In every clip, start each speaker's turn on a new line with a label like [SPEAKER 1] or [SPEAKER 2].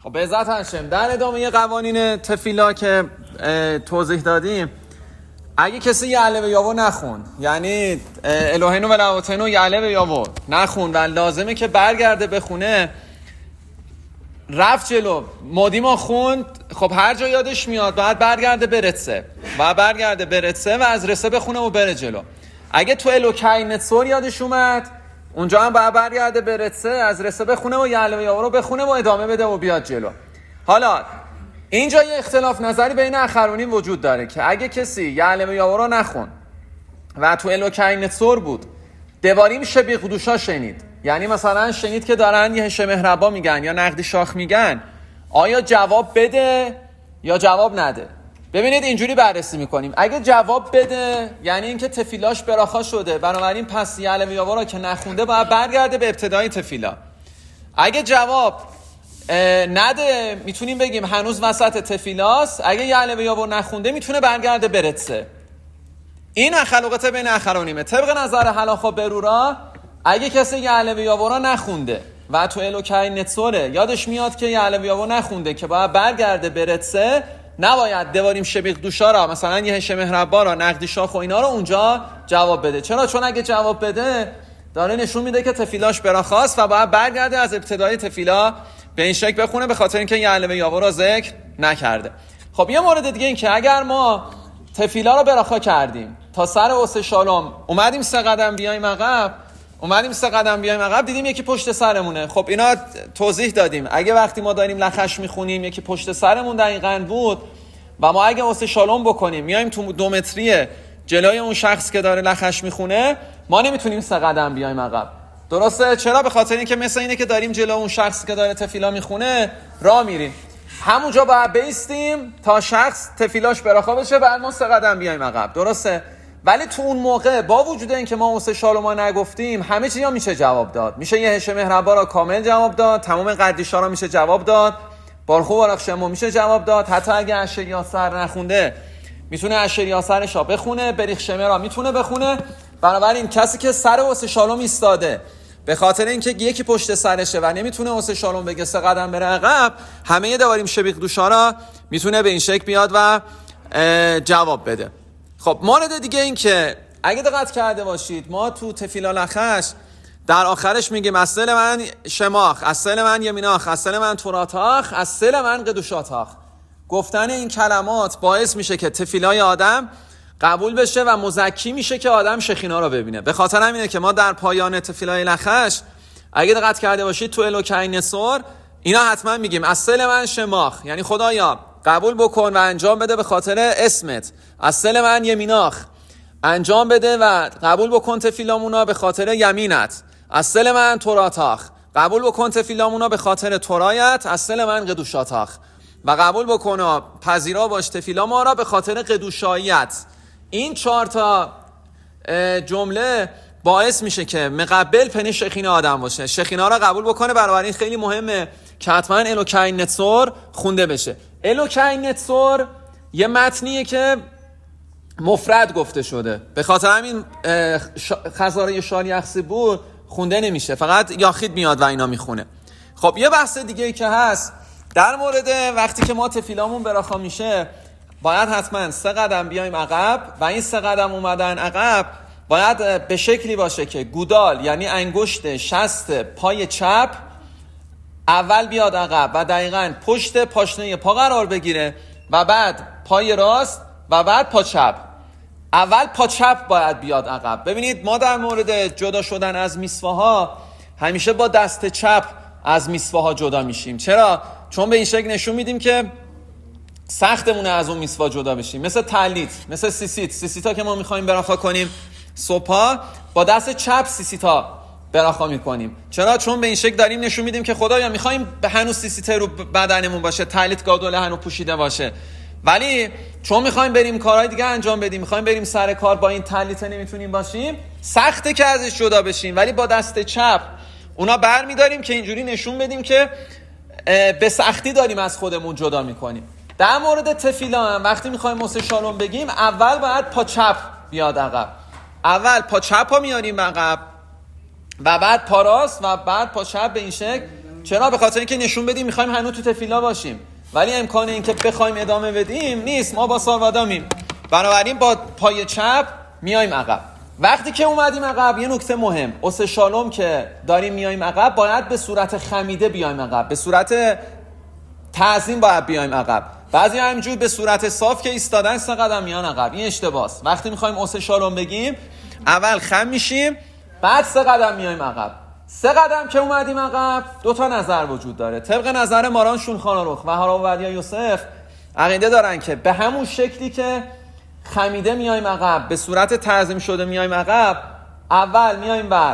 [SPEAKER 1] خب به عزت هاشم در ادامه قوانین تفیلا که توضیح دادیم، اگه کسی یعله و یاور نخوند، یعنی الوهینو و لواتینو یعله و یاور نخوند و لازمه که برگرده بخونه، رفت جلو مادیما خوند، خب هر جا یادش میاد باید برگرده برتسه و از رسه بخونه و بره جلو. اگه تو الوکی نتسور یادش اومد، اونجا هم باید برگرده برتسه، از رسه بخونه و یعله و یاور رو بخونه و ادامه بده و بیاد جلو. حالا اینجا یه اختلاف نظری بین اخرونین وجود داره که اگه کسی یعله و یاور رو نخون و تو الوکی نتسور بود، دواریم شبیه قدوشا شنید، یعنی مثلا شنید که دارن یه هشه مهربا میگن یا نقدی شاخ میگن، آیا جواب بده یا جواب نده؟ ببینید اینجوری بررسی میکنیم. اگه جواب بده یعنی اینکه تفیلاش براخا شده، بنابراین پس یعله و یاور رو که نخونده باید برگرده به ابتدای تفیلا. اگه جواب نده میتونیم بگیم هنوز وسط تفیلاست. اگه یعله و یاور نخونده میتونه برگرده برتسه. این خلوقت بین اخرونیمه. طبق نظر هلاخا برورا، اگه کسی یعله و یاور نخونده و تو الوکی نتسوره یادش میاد که یعله و یاور نخونده که باید برگرده برتسه، نباید دواریم شبیه دوشا را، مثلا یه هشه مهربا را، نقدی شاخ و اینا رو اونجا جواب بده. چرا؟ چون اگه جواب بده داره نشون میده که تفیلاش براخاست و باید برگرده از ابتدای تفیلا به این شکل بخونه، به خاطر اینکه یعله و یاور را ذکر نکرده. خب یه مورد دیگه این که اگر ما تفیلا رو براخا کردیم تا سر واسه شالوم، اومدیم 3 قدم بیایم عقب، دیدیم یکی پشت سرمونه. خب اینا توضیح دادیم. اگه وقتی ما داریم لخش میخونیم یکی پشت سرمون دقیقاً بود و ما اگه واسه شالوم بکنیم میایم تو 2 متری جلوی اون شخص که داره لخش میخونه، ما نمیتونیم 3 قدم بیایم عقب. درسته؟ چرا؟ به خاطر اینکه مثل اینه که داریم جلو اون شخص که داره تفیلا میخونه راه میریم، همونجا باید بیستیم تا شخص تفیلاش براخا بشه، بعد ما 3 قدم بیایم عقب. درسته؟ ولی تو اون موقع با وجود این که ما واسه شالوما نگفتیم، همه چیزا میشه جواب داد. میشه یه هشه مهربا را کامل جواب داد، تمام قدیشا را میشه جواب داد، بارخو باراخشمو میشه جواب داد. حتی اگه اشریاسر نخونده میتونه اشریاسرش را بخونه، بریخ شمه را میتونه بخونه. بنابراین کسی که سر واسه شالوم ایستاده به خاطر اینکه یکی پشت سرشه و نمیتونه واسه شالوم بگه 3 قدم بره عقب، همه دواریم شبیه دوشا را میتونه به این شکل بیاد و جواب بده. خب مورد دیگه این که اگه دقت کرده باشید، ما تو تفیلا لخش در آخرش میگیم اصل من شماخ، اصل من یمیناخ، اصل من توراتاخ، اصل من قدوشاتاخ. گفتن این کلمات باعث میشه که تفیلای آدم قبول بشه و مزکی میشه که آدم شخینا رو ببینه. به خاطر همینه که ما در پایان تفیلای لخش اگه دقت کرده باشید تو الوکی نتسور اینا حتما میگیم اصل من شماخ، یعنی خدایا قبول بکن و انجام بده به خاطر اسمت. اصل من یمیناخ، انجام بده و قبول بکن تفیلامونا به خاطر یمینت. اصل من توراتاخ، قبول بکن تفیلامونا به خاطر تورایت. اصل من قدوشاتاخ، و قبول بکن و پذیرا باش تفیلاما را به خاطر قدوشاییت. این 4 تا جمله باعث میشه که مقبل پنی شخینا آدم باشه، شخینا را قبول بکنه. بنابراین خیلی مهمه که حتما الوکی نتسور خونده بشه. الوکی نتسور یه متنیه که مفرد گفته شده، به خاطر همین خزاره شالیخسی بود خونده نمیشه، فقط یاخید میاد و اینا میخونه. خب یه بحث دیگه که هست در مورد وقتی که ما تفیلامون براخا میشه، باید حتما 3 قدم بیایم عقب و این 3 قدم اومدن عقب باید به شکلی باشه که گودال یعنی انگشت شست پای چپ اول بیاد عقب و دقیقاً پشت پاشنه پا قرار بگیره و بعد پای راست و بعد پا چپ. اول پا چپ باید بیاد عقب. ببینید ما در مورد جدا شدن از میسواها همیشه با دست چپ از میسواها جدا میشیم. چرا؟ چون به این شکل نشون میدیم که سختمونه از اون میسوا جدا بشیم. مثل تعلیت، مثل سیسیتا که ما میخوایم براخا کنیم صبح، با دست چپ سیسیتا براخا میکنیم. چرا؟ چون به این شکل داریم نشون میدیم که خدایا میخوایم هنوز سیسیتا رو بدنمون باشه، تعلیت گادوله هنوز پوشیده باشه، ولی چون میخوایم بریم کارهای دیگه انجام بدیم، میخوایم بریم سر کار، با این تعلیت نمیتونیم باشیم، سخته که ازش جدا بشیم. ولی با دست چپ اونا بر میداریم که اینجوری نشون بدیم که به سختی داریم از خودمون جدا میکنیم. در مورد تفیلا هم وقتی میخوایم واسه شالوم بگیم، اول باید پا چپ بیاد عقب. اول پا چپ ها میاریم عقب و بعد پا راست و بعد پا چپ به این شکل چرا؟ به خاطر اینکه نشون بدیم میخوایم هنوز تو تفیلا باشیم، ولی امکان اینکه بخوایم ادامه بدیم نیست. ما با ساوادامیم، بنابراین با پای چپ میایم عقب. وقتی که اومدیم عقب، یه نکته مهم، اوس شالوم که داریم میایم عقب، باید به صورت خمیده بیایم عقب، به صورت تعظیم باید بیایم عقب. بعضی همینجور به صورت صاف که ایستادن 3 قدم میان عقب. این اشتباهه. وقتی میخوایم اوس شالوم بگیم، اول خم میشیم، بعد 3 قدم میایم عقب. 3 قدم که اومدیم عقب، 2 تا نظر وجود داره. طبق نظر ماران شولخان آروخ و هارون عبدیا یوسف عقیده دارن که به همون شکلی که خمیده میایم عقب، به صورت تعظیم شده میایم عقب، اول میایم بر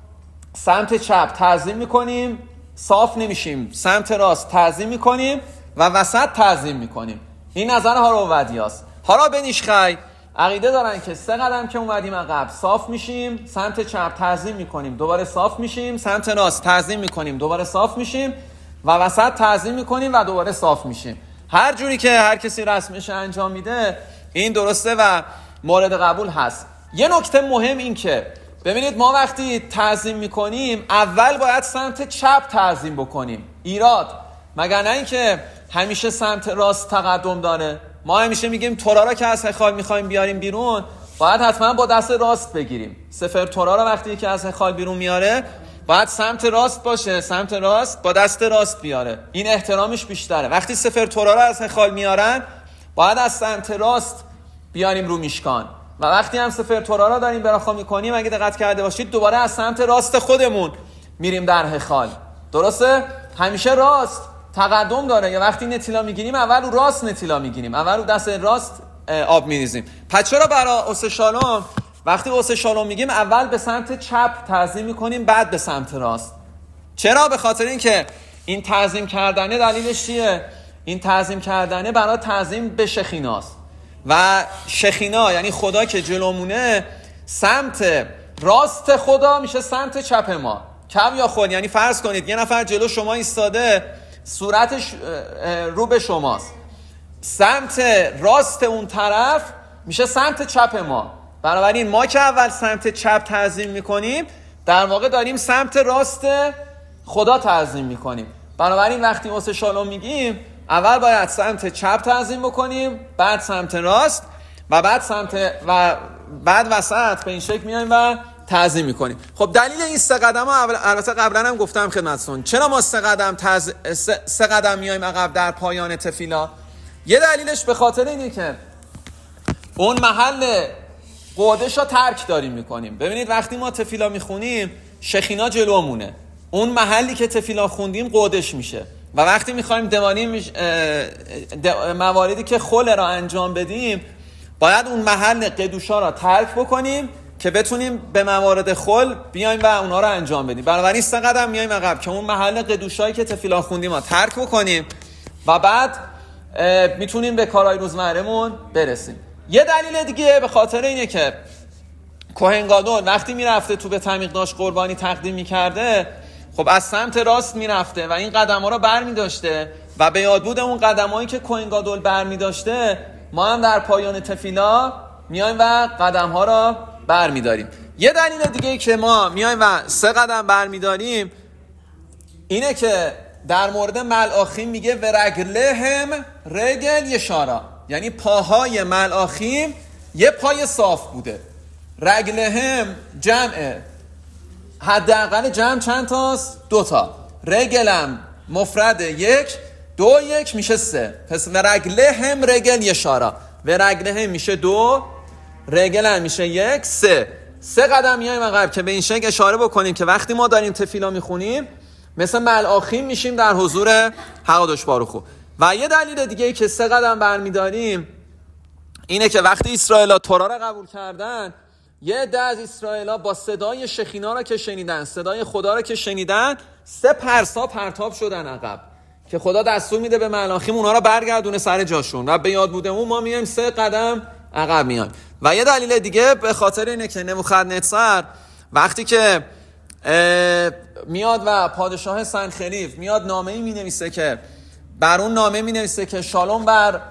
[SPEAKER 1] سمت چپ تعظیم میکنیم، صاف نمیشیم، سمت راست تعظیم میکنیم و وسط تعظیم میکنیم. این نظر هارون عبدیاست. حالا بنیشخی عقیده دارن که 3 قدم که اومدیم عقب صاف میشیم، سمت چپ تعظیم میکنیم، دوباره صاف میشیم، سمت راست تعظیم میکنیم، دوباره صاف میشیم و وسط تعظیم میکنیم و دوباره صاف میشیم. هر جوری که هر کسی رسمش انجام میده این درسته و مورد قبول هست. یه نکته مهم این که ببینید، ما وقتی تعظیم میکنیم اول باید سمت چپ تعظیم بکنیم. ایراد مگر نه اینکه همیشه سمت راست تقدم داره؟ ما همیشه میگیم تورا را که از هخال میخوایم بیاریم بیرون، باید حتما با دست راست بگیریم. سفر تورا را وقتی که از هخال بیرون میاره، باید سمت راست باشه، سمت راست با دست راست بیاره. این احترامش بیشتره. وقتی سفر تورا را از هخال میارن، باید از سمت راست بیاریم رو میشکان. و وقتی هم سفر تورا را داریم براخا میکنیم، اگه دقت کرده باشید، دوباره از سمت راست خودمون میریم در هخال. درسته؟ همیشه راست تقدم داره. یا وقتی نتیلا میگیریم، اول رو راست نتیلا میگیریم، اول رو دست راست آب میریزیم. پس چرا برای اوس شالوم وقتی اوس شالوم میگیم اول به سمت چپ تعظیم میکنیم، بعد به سمت راست؟ چرا؟ به خاطر اینکه این تعظیم کردنه دلیلش چیه؟ این تعظیم کردنه برای تعظیم به شخیناست و شخینا یعنی خدا که جلومونه، سمت راست خدا میشه سمت چپ ما. کم یا خود، یعنی فرض کنید یه نفر جلو شما ایستاده، صورتش رو به شماست، سمت راست اون طرف میشه سمت چپ ما. بنابراین ما که اول سمت چپ تعظیم میکنیم، در واقع داریم سمت راست خدا تعظیم میکنیم. بنابراین وقتی اوس شالوم میگیم، اول باید سمت چپ تعظیم بکنیم، بعد سمت راست و بعد وسط به این شکل میایم و تعظیم میکنیم. خب دلیل این 3 قدم ها البته قبلا هم گفتم خدمتتون. چرا ما 3 قدم میایم عقب در پایان تفیلا؟ یه دلیلش به خاطر اینه که اون محل قودش رو ترک داریم میکنیم. ببینید وقتی ما تفیلا میخونیم، شخینا جلومونه، اون محلی که تفیلا خوندیم قودش میشه و وقتی میخوایم مواردی که خل را انجام بدیم، باید اون محل قدوشا را ترک بکنیم که بتونیم به موارد خل بیایم و اونا رو انجام بدیم. بنابراین 3 قدم میایم عقب که اون محل قدوشایی که تفیلا خوندیم رو ترک بکنیم و بعد میتونیم به کارهای روزمرهمون برسیم. یه دلیل دیگه به خاطر اینه که کوهن گادول وقتی میرفته تو به تعمیق داشت قربانی تقدیم میکرده، خب از سمت راست میرفته و این قدم ها رو بر میداشته و به یاد بود اون قدم هایی که کوهن گادول بر میداشته، ما هم در پایان تفیلا میایم و قدم ها رو بر میداریم. یه دلیل دیگه که ما میایم و 3 قدم بر میداریم اینه که در مورد ملاخیم میگه ورگلهم رگل یشارا، یعنی پاهای ملاخیم یه پای صاف بوده. رگلهم جمعه، حداقل جمع چند تاست؟ 2 تا. رگلم مفرد 1، 2 1 میشه 3. پس ورگلهم رگل یشارا، ورگلهم میشه 2، رگلم میشه 1، 3 قدم میایم عقب که به این شکل اشاره بکنیم که وقتی ما داریم تفیلا میخونیم مثل ملاخیم میشیم در حضور حقادش باروخو. و یه دلیل دیگه ای که 3 قدم برمیداریم اینه که وقتی اسرائیل‌ها تورا را قبول کردن، یه عده از اسرائیل‌ها با صدای شخینا را که شنیدن، صدای خدا را که شنیدن، 3 پرسا پرتاب شدن عقب که خدا دستور میده به ملاخیم اونا را برگردونه سر جاشون و به یاد بوده اون ما میایم 3 قدم عقب میایم. و یه دلیل دیگه به خاطر اینه که نبوخدنصر وقتی که میاد و پادشاه سنخریف میاد نامه‌ای مینویسه که بر اون نامه مینویسه که شالوم بر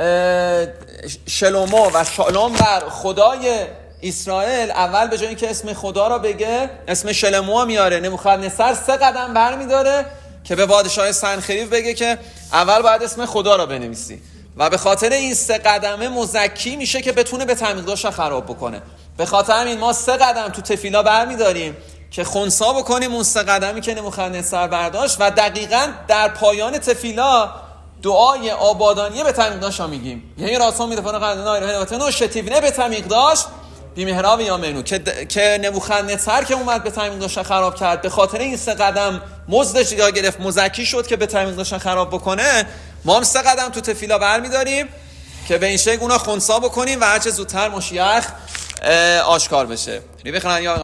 [SPEAKER 1] شلومو و شالوم بر خدای اسرائیل، اول به جای اینکه اسم خدا را بگه اسم شلمو میاره، نبوخدنصر 3 قدم برمیداره که به پادشاه سنخریب بگه که اول باید اسم خدا را بنویسی و به خاطر این 3 قدمه مزکی میشه که بتونه به تعمیقداشت خراب بکنه. به خاطر همین ما 3 قدم تو تفیلا برمیداریم که خنثی بکنیم اون 3 قدمی که نبوخدنصر برداشت و دقیقاً در پایان تفیلا دعای آبادانی به تعمیقداشت میگیم. یعنی راسون میدفن قدنا اله و شتیونه به تعمیقداشت بیمهراب یا منو که نبوخدنصر که اومد به تعمیقداشت خراب کرد به خاطر این 3 قدم مزدش یا گرفت مزکی شد که به تعمیقداشت خراب بکنه. ما هم 3 قدم تو تفیلا برمیداریم که به این شکل اونا خنثی بکنیم و هرچه زودتر مشیخ آشکار بشه.